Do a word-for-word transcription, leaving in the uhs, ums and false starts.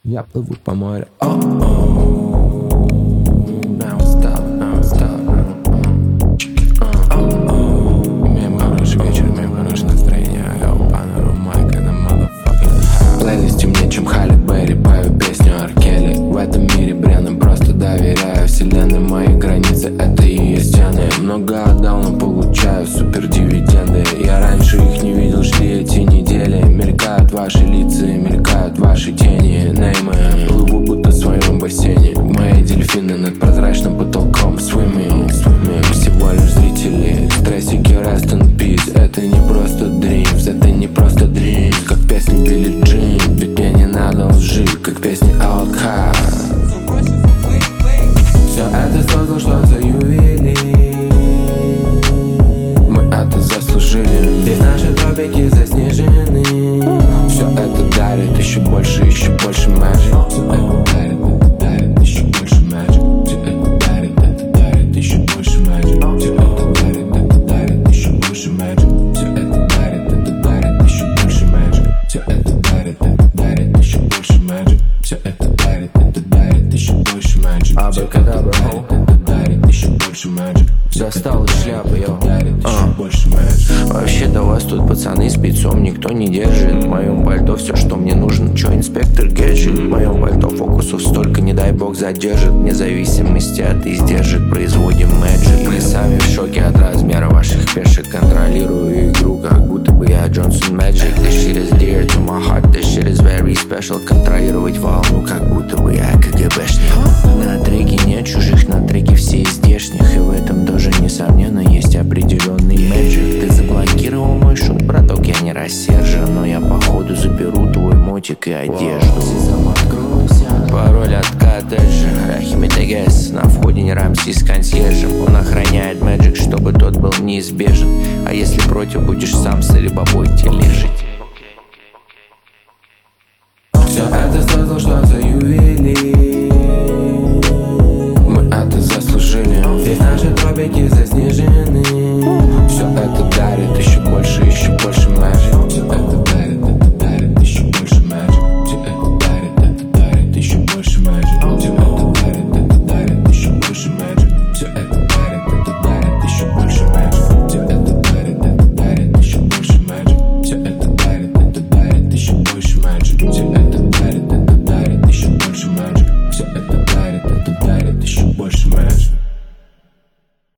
Я плыву по морю. О-о. Now stop, now stop. Имеем хороший вечер, имеем хорошее настроение. Я упану румайка на motherfucking. Плейлист темнее, чем Халли Берри. Пою песню Ар Келли. В этом мире бренным просто доверяю вселенной. Мои границы — это и есть стены. Много отдал, но получаю супер дивиденды. Я раньше их не видел, шли эти недели. Мелькают ваши лица, мелькают ваши тени. Неймы, плыву будто в своем бассейне. Мои дельфины над прозрачным потолком. Swimming, swimming, всего лишь зрители. Стрессики, rest in peace. Это не просто dreams, это не просто dreams. Как песни Билли Джин, ведь мне не надо лжи. Как песни Outkast. Все это создал, что за ювелир. Мы это заслужили. Здесь наши тропики заснежены. Все это дарит еще больше, еще больше magic. Все это дарит, это дарит еще больше magic. Все это дарит, это дарит еще больше magic. Все это дарит, это дарит еще больше magic. Все это дарит, это дарит еще больше magic. Все это дарит, это дарит еще больше magic. Все это дарит, это дарит еще больше magic. Абракадабра, это дарит еще больше magic. Достал из шляпы, йо. А. Вообще-то вас тут, пацаны, спецом никто не держит. В моем пальто все, что мне нужно. Чё, инспектор гаджет? В моем пальто фокусов столько, не дай бог задержит. Вне зависимости от издержек производим мэджик. Мы сами в шоке от размера ваших пешек. Контролирую игру, как будто бы я Джонсон Мэджик. This shit is dear to my heart, this shit is very special. Контролировать волну, как будто бы я КГБшник. На треке нет чужих, на треке все из здешних. И в этом тоже, несомненно, есть определенный мэджик. Ты заблокировал мой шут, браток, я не рассержен. Но я походу заберу твой мотик и одежду. Пароль от коттеджа Архимедес. На входе не Рамси с консьержем. Он охраняет мэджик, чтобы тот был неизбежен. А если против, будешь сам с алибабой тележить.